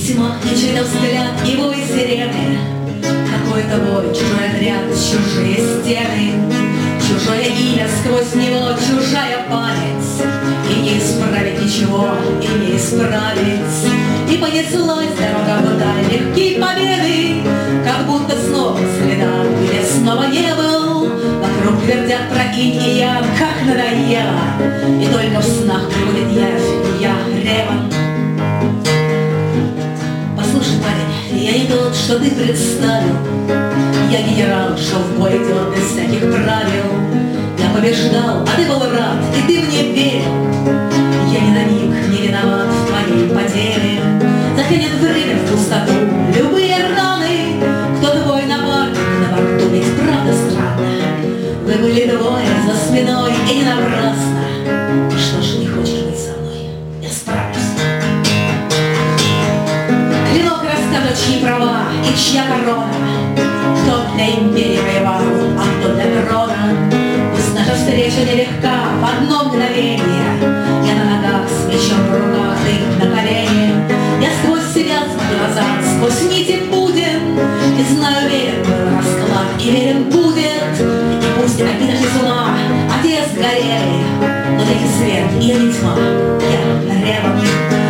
тьма, и чей-то взгляд, и вой сирены. Какой-то бой, чужой отряд, чужие стены, чужое имя сквозь него, чужая память. И не исправить ничего, и не исправить. И понеслась дорога вдаль легкие победы, как будто снова следа, где снова не был. Вокруг твердят про инь и ян, как надоело, и только в снах приходит явь, я Реван. Послушай, парень, я не тот, что ты представил. Я генерал, что в бой идет без всяких правил. Я побеждал, а ты был рад, и ты мне верил. Я ни на миг не виноват в твоей потере. Затянет время в пустоту любые раны. Кто твой напарник на борту, ведь правда странно. Вы были двое за спиной, и не напрасно. Что ж, не хочешь быть со мной? Я справлюсь. Клинок расскажет, чьи права и чья корона. Кто для империи воевал, а кто для трона. Пусть наша встреча нелегка, в одно мгновение. Я на ногах, с мечом в руках, ты на колени. Я сквозь себя смотрю назад, сквозь нити будем. И знаю, верен был расклад, и верен будет. И пусть обида с ума, отец горели, но таки свет, и не тьма, я Реван.